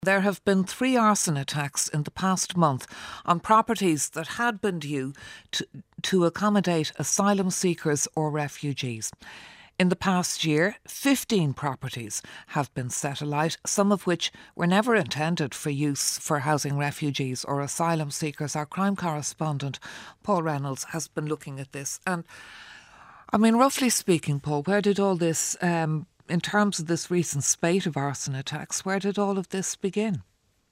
There have been 3 arson attacks in the past month on properties that had been due to accommodate asylum seekers or refugees. In the past year, 15 properties have been set alight, some of which were never intended for use for housing refugees or asylum seekers. Our crime correspondent, Paul Reynolds, has been looking at this. And, I mean, roughly speaking, Paul, where did all this, in terms of this recent spate of arson attacks, where did all of this begin?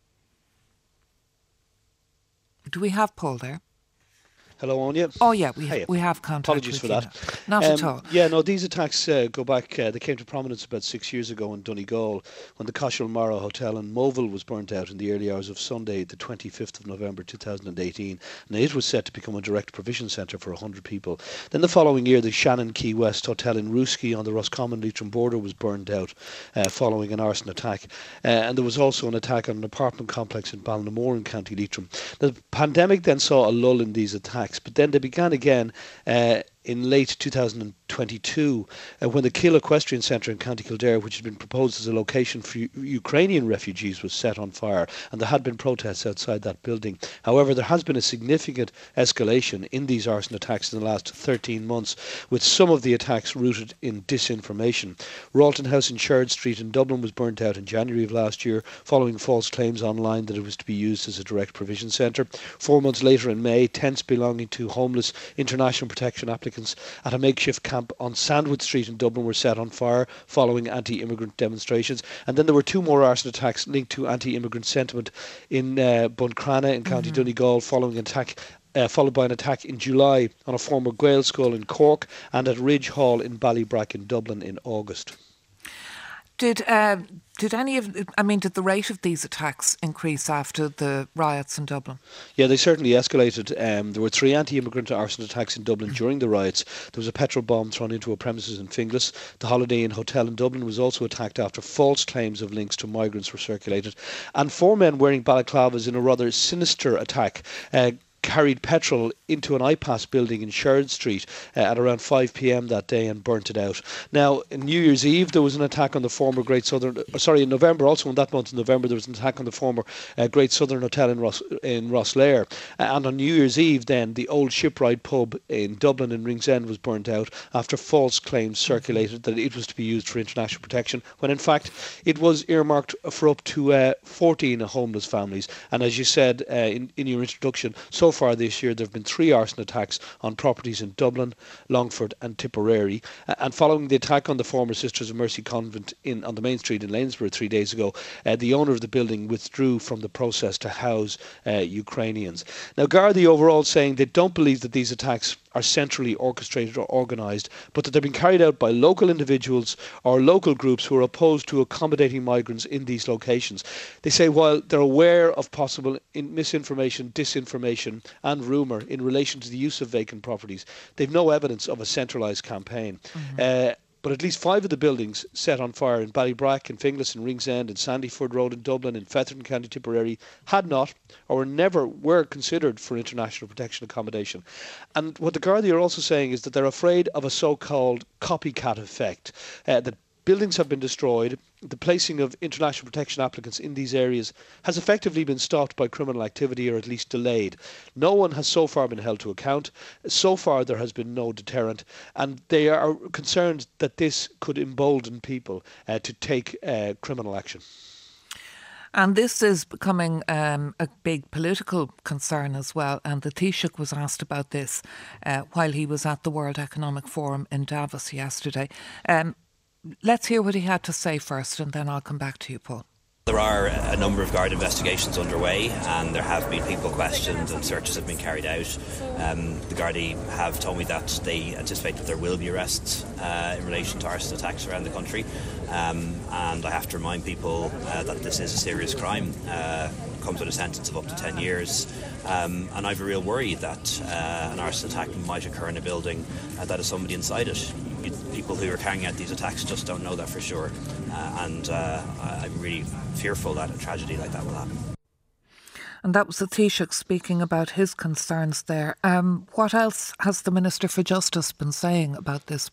Do we have Paul there? Hello, Anya. Oh, yeah, we have contact. Apologies for that. Not at all. Yeah, no, these attacks go back, they came to prominence about 6 years ago in Donegal when the Cashel Morrow Hotel in Moville was burnt out in the early hours of Sunday, the 25th of November 2018. And it was set to become a direct provision centre for 100 people. Then the following year, the Shannon Key West Hotel in Rooskey on the Roscommon-Leitrim border was burned out following an arson attack. And there was also an attack on an apartment complex in Ballinamore in County Leitrim. The pandemic then saw a lull in these attacks, but then they began again in late 2022 when the Kill Equestrian Centre in County Kildare, which had been proposed as a location for Ukrainian refugees, was set on fire, and there had been protests outside that building. However, there has been a significant escalation in these arson attacks in the last 13 months, with some of the attacks rooted in disinformation. Ralton House in Sherd Street in Dublin was burnt out in January of last year following false claims online that it was to be used as a direct provision centre. 4 months later in May, tents belonging to homeless international protection applicants at a makeshift camp on Sandwood Street in Dublin were set on fire following anti-immigrant demonstrations. And then there were 2 more arson attacks linked to anti-immigrant sentiment in Buncrana in County Donegal following an attack followed by an attack in July on a former Gael school in Cork and at Ridge Hall in Ballybrack in Dublin in August. Did the rate of these attacks increase after the riots in Dublin? Yeah, they certainly escalated. There were 3 anti-immigrant arson attacks in Dublin during the riots. There was a petrol bomb thrown into a premises in Finglas. The Holiday Inn Hotel in Dublin was also attacked after false claims of links to migrants were circulated. And 4 men wearing balaclavas in a rather sinister attack carried petrol into an iPass building in Sherd Street at around 5 p.m. that day and burnt it out. Now, in New Year's Eve, there was an attack on the former Great Southern... in November, also in that month in November, there was an attack on the former Great Southern Hotel in Rosslare. And on New Year's Eve, then, the old Shipwright pub in Dublin in Ringsend was burnt out after false claims circulated that it was to be used for international protection, when in fact it was earmarked for up to 14 homeless families. And as you said in your introduction, so far this year there have been 3 arson attacks on properties in Dublin, Longford and Tipperary. And following the attack on the former Sisters of Mercy convent on the main street in Lanesborough 3 days ago, the owner of the building withdrew from the process to house Ukrainians. Now, Gardaí overall saying they don't believe that these attacks are centrally orchestrated or organised, but that they're being carried out by local individuals or local groups who are opposed to accommodating migrants in these locations. They say while they're aware of possible misinformation, disinformation and rumour in relation to the use of vacant properties, they've no evidence of a centralised campaign. But at least 5 of the buildings set on fire in Ballybrack, in Finglas, in Ringsend, in Sandyford Road in Dublin, in Fethard, County Tipperary, had not or never were considered for international protection accommodation. And what the Gardaí are also saying is that they're afraid of a so-called copycat effect, that buildings have been destroyed. The placing of international protection applicants in these areas has effectively been stopped by criminal activity, or at least delayed. No one has so far been held to account. So far there has been no deterrent, and they are concerned that this could embolden people to take criminal action. And this is becoming a big political concern as well. And the Taoiseach was asked about this while he was at the World Economic Forum in Davos yesterday. Let's hear what he had to say first, and then I'll come back to you, Paul. There are a number of Garda investigations underway, and there have been people questioned and searches have been carried out. The Gardaí have told me that they anticipate that there will be arrests in relation to arson attacks around the country. And I have to remind people that this is a serious crime. Comes with a sentence of up to 10 years. And I have a real worry that an arson attack might occur in a building that has somebody inside it. People who are carrying out these attacks just don't know that for sure. And I'm really fearful that a tragedy like that will happen. And that was the Taoiseach speaking about his concerns there. What else has the Minister for Justice been saying about this, Paul?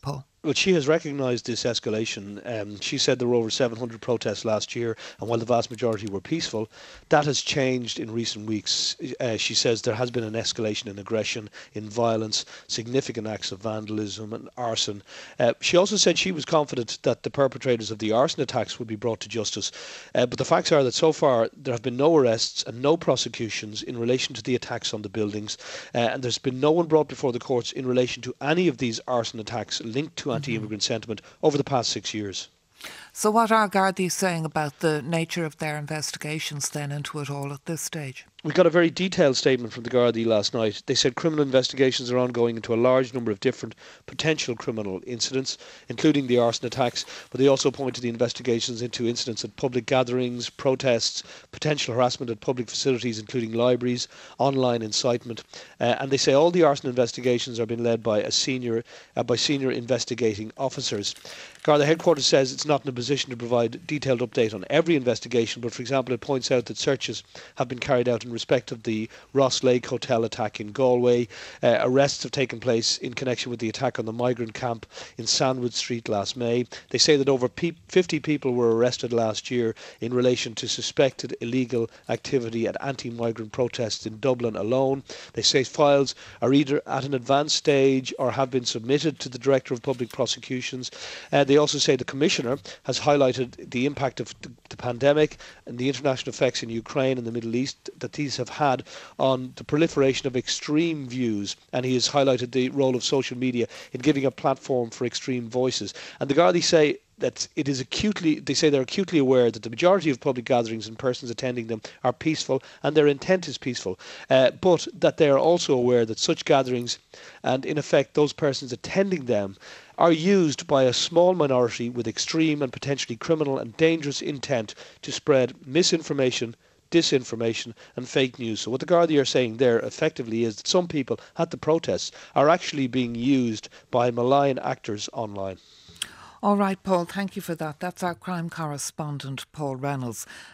Well, she has recognised this escalation. She said there were over 700 protests last year, and while the vast majority were peaceful, that has changed in recent weeks. She says there has been an escalation in aggression, in violence, significant acts of vandalism and arson. She also said she was confident that the perpetrators of the arson attacks would be brought to justice. But the facts are that so far there have been no arrests and no prosecutions in relation to the attacks on the buildings, and there's been no one brought before the courts in relation to any of these arson attacks linked to anti-immigrant sentiment over the past 6 years. So what are Gardaí saying about the nature of their investigations then into it all at this stage? We got a very detailed statement from the Gardaí last night. They said criminal investigations are ongoing into a large number of different potential criminal incidents, including the arson attacks, but they also point to the investigations into incidents at public gatherings, protests, potential harassment at public facilities, including libraries, online incitement, and they say all the arson investigations are being led by senior investigating officers. Garda headquarters says it's not in a position to provide a detailed update on every investigation, but for example it points out that searches have been carried out in respect of the Ross Lake Hotel attack in Galway. Arrests have taken place in connection with the attack on the migrant camp in Sandwood Street last May. They say that over 50 people were arrested last year in relation to suspected illegal activity at anti-migrant protests in Dublin alone. They say files are either at an advanced stage or have been submitted to the Director of Public Prosecutions. They also say the Commissioner has highlighted the impact of the pandemic and the international effects in Ukraine and the Middle East that these have had on the proliferation of extreme views, and he has highlighted the role of social media in giving a platform for extreme voices. And the Gardaí say that they're acutely aware that the majority of public gatherings and persons attending them are peaceful and their intent is peaceful, but that they are also aware that such gatherings and in effect those persons attending them are used by a small minority with extreme and potentially criminal and dangerous intent to spread misinformation, disinformation and fake news. So what the Gardaí are saying there effectively is that some people at the protests are actually being used by malign actors online. All right, Paul, thank you for that. That's our crime correspondent, Paul Reynolds.